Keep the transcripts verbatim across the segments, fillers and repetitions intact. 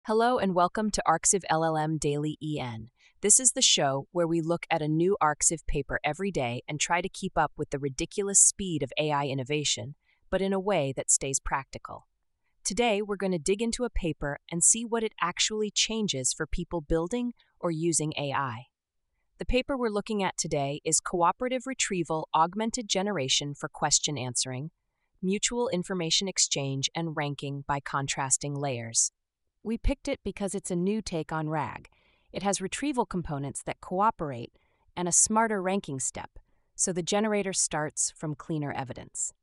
Hello and welcome to ArcSiv L L M Daily E N. This is the show where we look at a new ArcSiv paper every day and try to keep up with the ridiculous speed of A I innovation, but in a way that stays practical. Today, we're going to dig into a paper and see what it actually changes for people building or using A I. The paper we're looking at today is Cooperative Retrieval Augmented Generation for Question Answering, Mutual Information Exchange and Ranking by Contrasting Layers. We picked it because it's a new take on RAG. It has retrieval components that cooperate and a smarter ranking step, so the generator starts from cleaner evidence.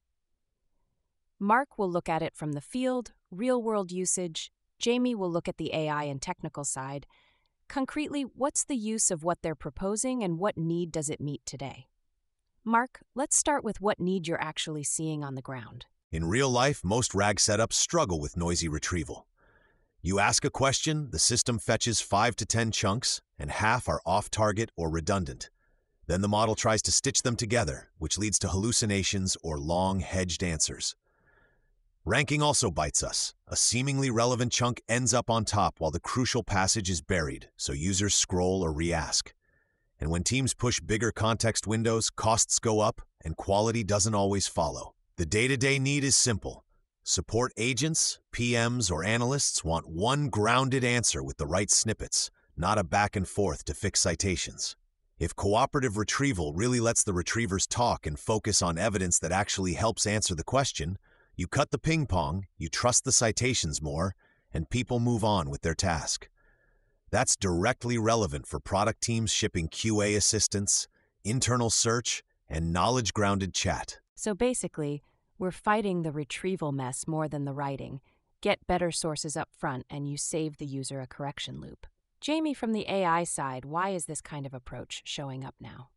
Mark will look at it from the field, real-world usage. Jamie will look at the A I and technical side. Concretely, what's the use of what they're proposing and what need does it meet today? Mark, let's start with what need you're actually seeing on the ground. In real life, most RAG setups struggle with noisy retrieval. You ask a question, the system fetches five to ten chunks, and half are off-target or redundant. Then the model tries to stitch them together, which leads to hallucinations or long, hedged answers. Ranking also bites us. A seemingly relevant chunk ends up on top while the crucial passage is buried, so users scroll or re-ask. And when teams push bigger context windows, costs go up, and quality doesn't always follow. The day-to-day need is simple. Support agents, P Ms, or analysts want one grounded answer with the right snippets, not a back and forth to fix citations. If cooperative retrieval really lets the retrievers talk and focus on evidence that actually helps answer the question, you cut the ping pong, you trust the citations more, and people move on with their task. That's directly relevant for product teams shipping Q A assistance, internal search, and knowledge-grounded chat. So basically, we're fighting the retrieval mess more than the writing. Get better sources up front and you save the user a correction loop. Jamie, from the A I side, why is this kind of approach showing up now?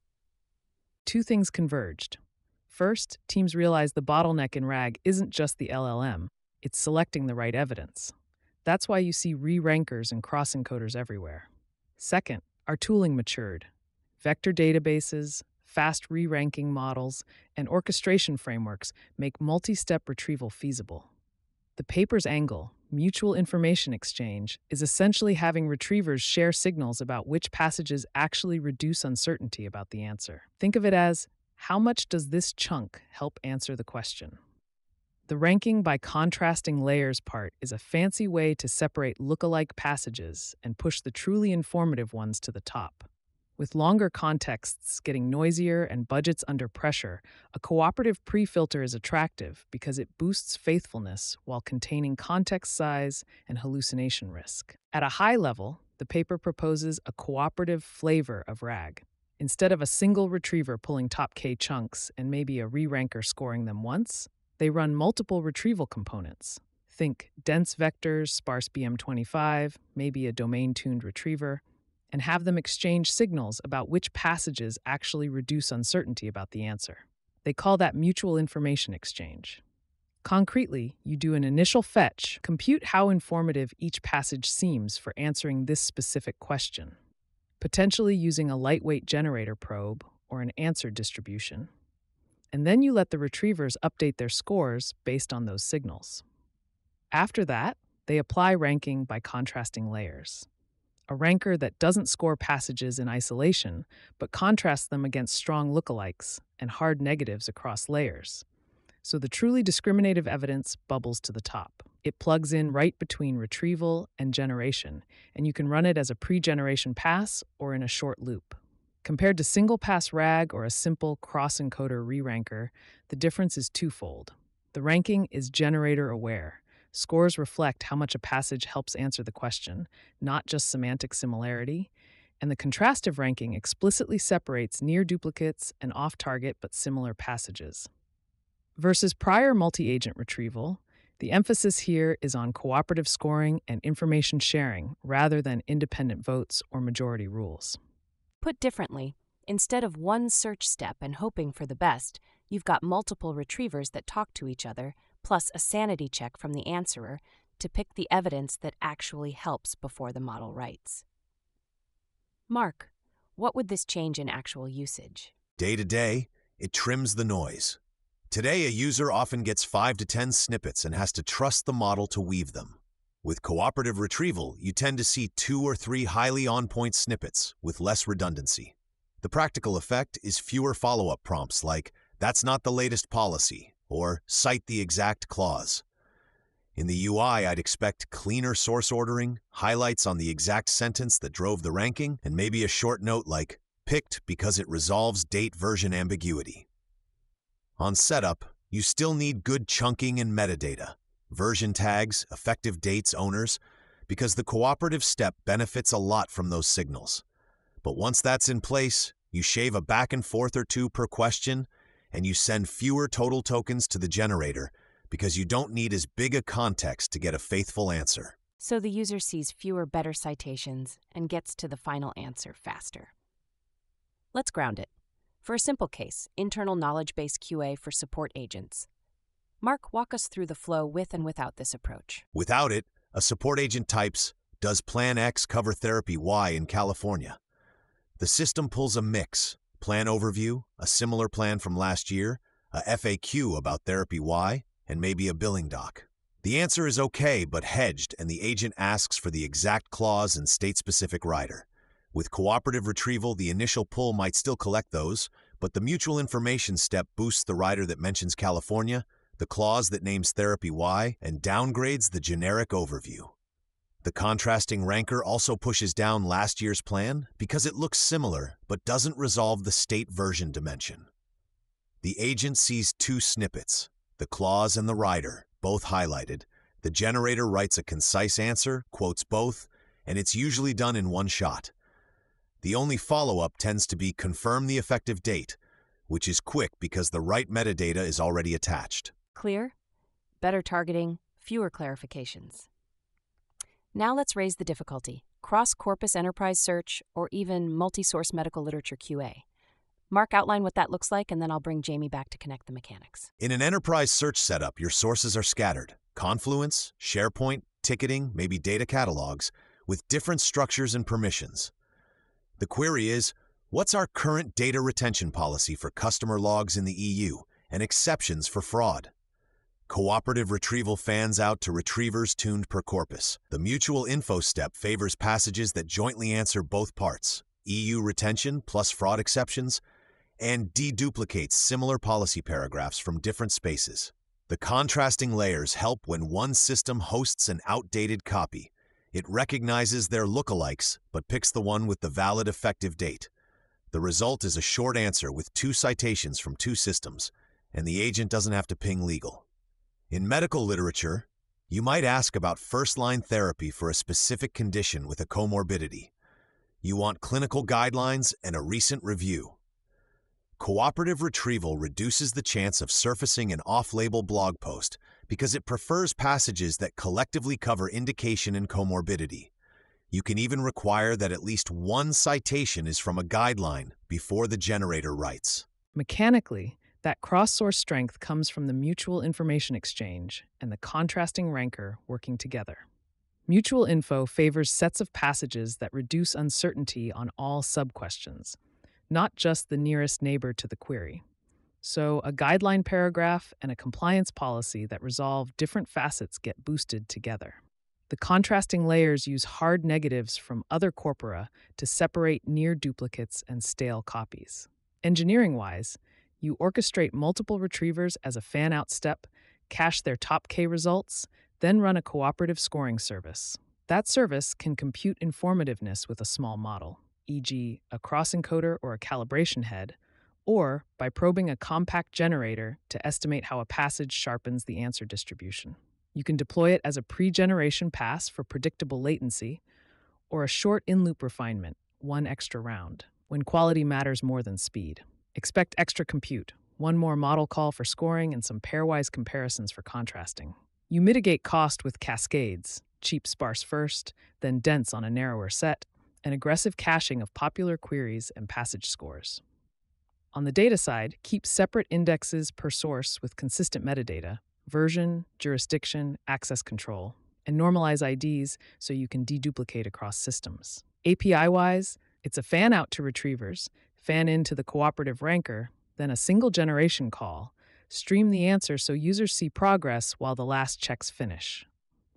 Two things converged. First, teams realized the bottleneck in RAG isn't just the L L M, it's selecting the right evidence. That's why you see re-rankers and cross-encoders everywhere. Second, our tooling matured. Vector databases, fast re-ranking models, and orchestration frameworks make multi-step retrieval feasible. The paper's angle, mutual information exchange, is essentially having retrievers share signals about which passages actually reduce uncertainty about the answer. Think of it as, how much does this chunk help answer the question? The ranking by contrasting layers part is a fancy way to separate lookalike passages and push the truly informative ones to the top. With longer contexts getting noisier and budgets under pressure, a cooperative pre-filter is attractive because it boosts faithfulness while containing context size and hallucination risk. At a high level, the paper proposes a cooperative flavor of RAG. Instead of a single retriever pulling top K chunks and maybe a re-ranker scoring them once, they run multiple retrieval components. Think dense vectors, sparse B M twenty-five, maybe a domain-tuned retriever, and have them exchange signals about which passages actually reduce uncertainty about the answer. They call that mutual information exchange. Concretely, you do an initial fetch, compute how informative each passage seems for answering this specific question, potentially using a lightweight generator probe or an answer distribution. And then you let the retrievers update their scores based on those signals. After that, they apply ranking by contrasting layers. A ranker that doesn't score passages in isolation, but contrasts them against strong lookalikes and hard negatives across layers. So the truly discriminative evidence bubbles to the top. It plugs in right between retrieval and generation, and you can run it as a pre-generation pass or in a short loop. Compared to single-pass RAG or a simple cross-encoder re-ranker, the difference is twofold. The ranking is generator-aware. Scores reflect how much a passage helps answer the question, not just semantic similarity, and the contrastive ranking explicitly separates near duplicates and off-target but similar passages. Versus prior multi-agent retrieval, the emphasis here is on cooperative scoring and information sharing rather than independent votes or majority rules. Put differently, instead of one search step and hoping for the best, you've got multiple retrievers that talk to each other, plus a sanity check from the answerer to pick the evidence that actually helps before the model writes. Mark, what would this change in actual usage? Day to day, it trims the noise. Today, a user often gets five to ten snippets and has to trust the model to weave them. With cooperative retrieval, you tend to see two or three highly on-point snippets with less redundancy. The practical effect is fewer follow-up prompts like, "That's not the latest policy," or "Cite the exact clause." In the U I, I'd expect cleaner source ordering, highlights on the exact sentence that drove the ranking, and maybe a short note like, "Picked because it resolves date version ambiguity." On setup, you still need good chunking and metadata, version tags, effective dates, owners, because the cooperative step benefits a lot from those signals. But once that's in place, you shave a back and forth or two per question, and you send fewer total tokens to the generator because you don't need as big a context to get a faithful answer. So the user sees fewer better citations and gets to the final answer faster. Let's ground it. For a simple case, internal knowledge base Q A for support agents. Mark, walk us through the flow with and without this approach. Without it, a support agent types, "Does Plan X cover therapy Y in California?" The system pulls a mix, plan overview, a similar plan from last year, a F A Q about therapy Y, and maybe a billing doc. The answer is okay but hedged, and the agent asks for the exact clause and state-specific rider. With cooperative retrieval, the initial pull might still collect those, but the mutual information step boosts the rider that mentions California, the clause that names therapy Y, and downgrades the generic overview. The contrasting ranker also pushes down last year's plan because it looks similar but doesn't resolve the state version dimension. The agent sees two snippets, the clause and the rider, both highlighted. The generator writes a concise answer, quotes both, and it's usually done in one shot. The only follow-up tends to be confirm the effective date, which is quick because the right metadata is already attached. Clear? Better targeting, fewer clarifications. Now let's raise the difficulty. Cross-corpus enterprise search, or even multi-source medical literature Q A. Mark, outline what that looks like, and then I'll bring Jamie back to connect the mechanics. In an enterprise search setup, your sources are scattered. Confluence, SharePoint, ticketing, maybe data catalogs, with different structures and permissions. The query is, what's our current data retention policy for customer logs in the E U and exceptions for fraud? Cooperative retrieval fans out to retrievers tuned per corpus. The mutual info step favors passages that jointly answer both parts, E U retention plus fraud exceptions, and deduplicates similar policy paragraphs from different spaces. The contrasting layers help when one system hosts an outdated copy. It recognizes their lookalikes, but picks the one with the valid effective date. The result is a short answer with two citations from two systems, and the agent doesn't have to ping legal. In medical literature, you might ask about first-line therapy for a specific condition with a comorbidity. You want clinical guidelines and a recent review. Cooperative retrieval reduces the chance of surfacing an off-label blog post because it prefers passages that collectively cover indication and comorbidity. You can even require that at least one citation is from a guideline before the generator writes. Mechanically, that cross-source strength comes from the mutual information exchange and the contrasting ranker working together. Mutual info favors sets of passages that reduce uncertainty on all sub-questions, not just the nearest neighbor to the query. So a guideline paragraph and a compliance policy that resolve different facets get boosted together. The contrasting layers use hard negatives from other corpora to separate near duplicates and stale copies. Engineering-wise, you orchestrate multiple retrievers as a fan-out step, cache their top K results, then run a cooperative scoring service. That service can compute informativeness with a small model, for example a cross-encoder or a calibration head, or by probing a compact generator to estimate how a passage sharpens the answer distribution. You can deploy it as a pre-generation pass for predictable latency, or a short in-loop refinement, one extra round, when quality matters more than speed. Expect extra compute, one more model call for scoring and some pairwise comparisons for contrasting. You mitigate cost with cascades, cheap sparse first, then dense on a narrower set, and aggressive caching of popular queries and passage scores. On the data side, keep separate indexes per source with consistent metadata, version, jurisdiction, access control, and normalize I Ds so you can deduplicate across systems. A P I-wise, it's a fan-out to retrievers, fan-in to the cooperative ranker, then a single generation call, stream the answer so users see progress while the last checks finish.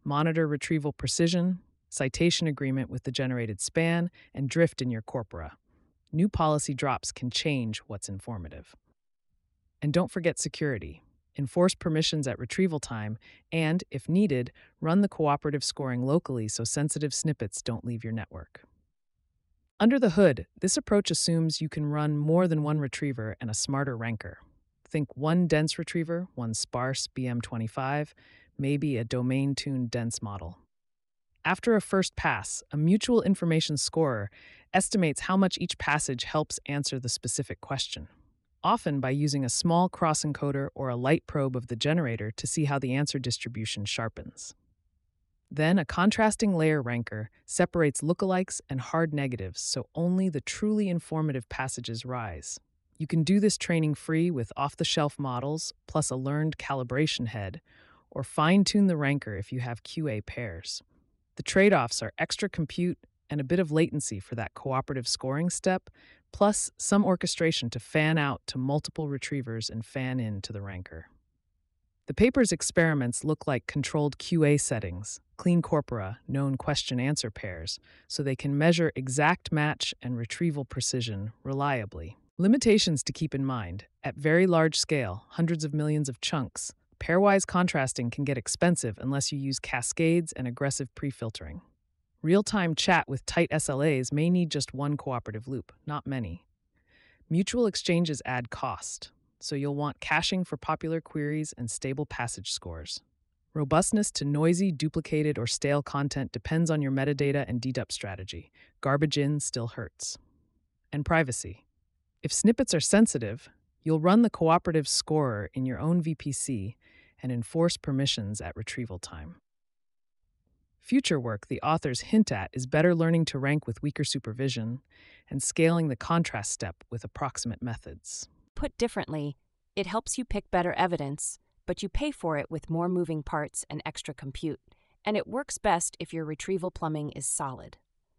Monitor retrieval precision, citation agreement with the generated span, and drift in your corpora. New policy drops can change what's informative. And don't forget security. Enforce permissions at retrieval time, and, if needed, run the cooperative scoring locally so sensitive snippets don't leave your network. Under the hood, this approach assumes you can run more than one retriever and a smarter ranker. Think one dense retriever, one sparse B M twenty-five, maybe a domain-tuned dense model. After a first pass, a mutual information scorer estimates how much each passage helps answer the specific question, often by using a small cross-encoder or a light probe of the generator to see how the answer distribution sharpens. Then a contrasting layer ranker separates lookalikes and hard negatives so only the truly informative passages rise. You can do this training free with off-the-shelf models plus a learned calibration head, or fine-tune the ranker if you have Q A pairs. The trade-offs are extra compute and a bit of latency for that cooperative scoring step, plus some orchestration to fan out to multiple retrievers and fan in to the ranker. The paper's experiments look like controlled Q A settings, clean corpora, known question-answer pairs, so they can measure exact match and retrieval precision reliably. Limitations to keep in mind: at very large scale, hundreds of millions of chunks, pairwise contrasting can get expensive unless you use cascades and aggressive pre-filtering. Real-time chat with tight S L As may need just one cooperative loop, not many. Mutual exchanges add cost, so you'll want caching for popular queries and stable passage scores. Robustness to noisy, duplicated, or stale content depends on your metadata and dedup strategy. Garbage in still hurts. And privacy. If snippets are sensitive, you'll run the cooperative scorer in your own V P C and enforce permissions at retrieval time. Future work the authors hint at is better learning to rank with weaker supervision and scaling the contrast step with approximate methods. Put differently, it helps you pick better evidence, but you pay for it with more moving parts and extra compute, and it works best if your retrieval plumbing is solid.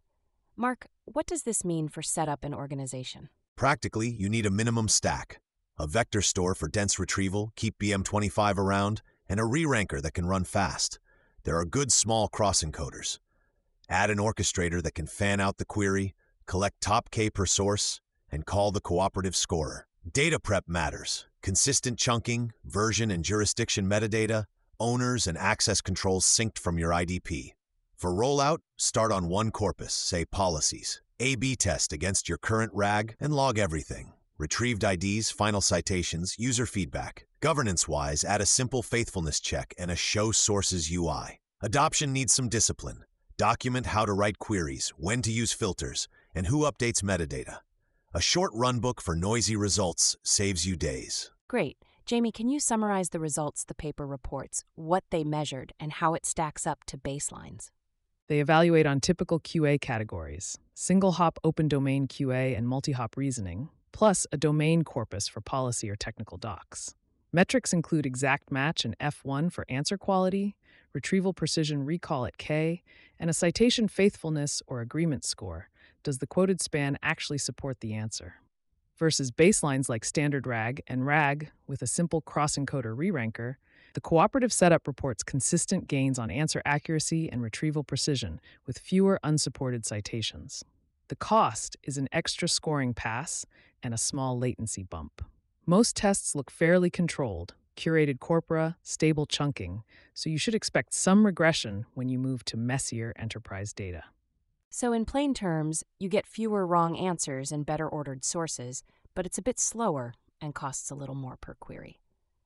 Mark, what does this mean for setup and organization? Practically, you need a minimum stack: a vector store for dense retrieval, keep B M twenty-five around, and a re-ranker that can run fast. There are good small cross-encoders. Add an orchestrator that can fan out the query, collect top K per source, and call the cooperative scorer. Data prep matters: consistent chunking, version and jurisdiction metadata, owners and access controls synced from your I D P. For rollout, start on one corpus, say policies. A B test against your current RAG and log everything: retrieved I Ds, final citations, user feedback. Governance-wise, add a simple faithfulness check and a show sources U I. Adoption needs some discipline. Document how to write queries, when to use filters, and who updates metadata. A short runbook for noisy results saves you days. Great. Jamie, can you summarize the results the paper reports, what they measured, and how it stacks up to baselines? They evaluate on typical Q A categories: single-hop open domain Q A and multi-hop reasoning, plus a domain corpus for policy or technical docs. Metrics include exact match and F one for answer quality, retrieval precision recall at K, and a citation faithfulness or agreement score. Does the quoted span actually support the answer? Versus baselines like standard RAG and RAG with a simple cross-encoder re-ranker, the cooperative setup reports consistent gains on answer accuracy and retrieval precision with fewer unsupported citations. The cost is an extra scoring pass and a small latency bump. Most tests look fairly controlled, curated corpora, stable chunking, so you should expect some regression when you move to messier enterprise data. So in plain terms, you get fewer wrong answers and better ordered sources, but it's a bit slower and costs a little more per query.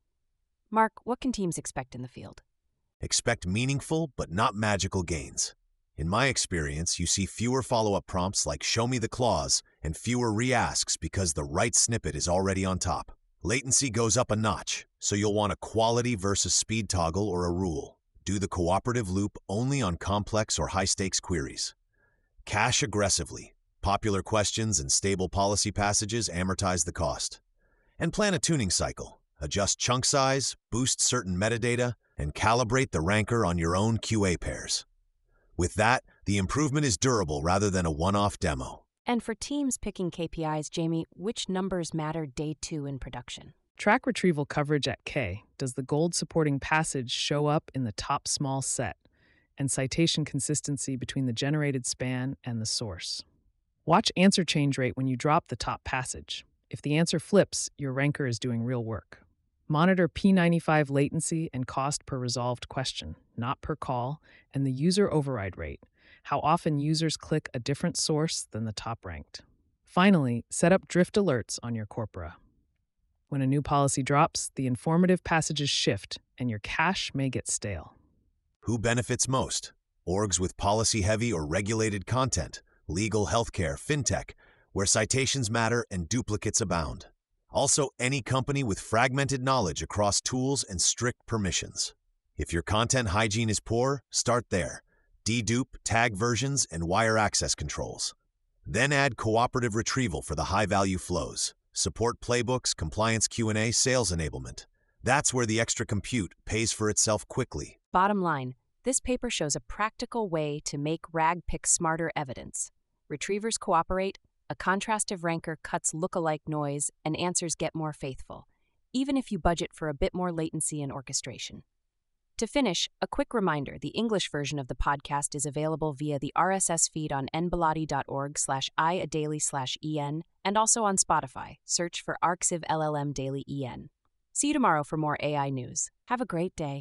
Mark, what can teams expect in the field? Expect meaningful but not magical gains. In my experience, you see fewer follow-up prompts like "show me the clause" and fewer re-asks because the right snippet is already on top. Latency goes up a notch, so you'll want a quality versus speed toggle or a rule. Do the cooperative loop only on complex or high-stakes queries. Cache aggressively. Popular questions and stable policy passages amortize the cost. And plan a tuning cycle. Adjust chunk size, boost certain metadata, and calibrate the ranker on your own Q A pairs. With that, the improvement is durable rather than a one-off demo. And for teams picking K P Is, Jamie, which numbers matter day two in production? Track retrieval coverage at K. Does the gold supporting passage show up in the top small set? and citation consistency between the generated span and the source. Watch answer change rate when you drop the top passage. If the answer flips, your ranker is doing real work. Monitor P ninety-five latency and cost per resolved question, not per call, and the user override rate, how often users click a different source than the top ranked. Finally, set up drift alerts on your corpora. When a new policy drops, the informative passages shift, and your cache may get stale. Who benefits most? Orgs with policy-heavy or regulated content, legal, healthcare, fintech, where citations matter and duplicates abound. Also, any company with fragmented knowledge across tools and strict permissions. If your content hygiene is poor, start there. Dedupe, tag versions, and wire access controls. Then add cooperative retrieval for the high-value flows. Support playbooks, compliance Q and A, sales enablement. That's where the extra compute pays for itself quickly. Bottom line, this paper shows a practical way to make RAG pick smarter evidence. Retrievers cooperate, a contrastive ranker cuts lookalike noise, and answers get more faithful, even if you budget for a bit more latency and orchestration. To finish, a quick reminder, the English version of the podcast is available via the R S S feed on nbelatti.org slash iadaily slash en and also on Spotify. Search for Arxiv L L M Daily E N. See you tomorrow for more A I news. Have a great day.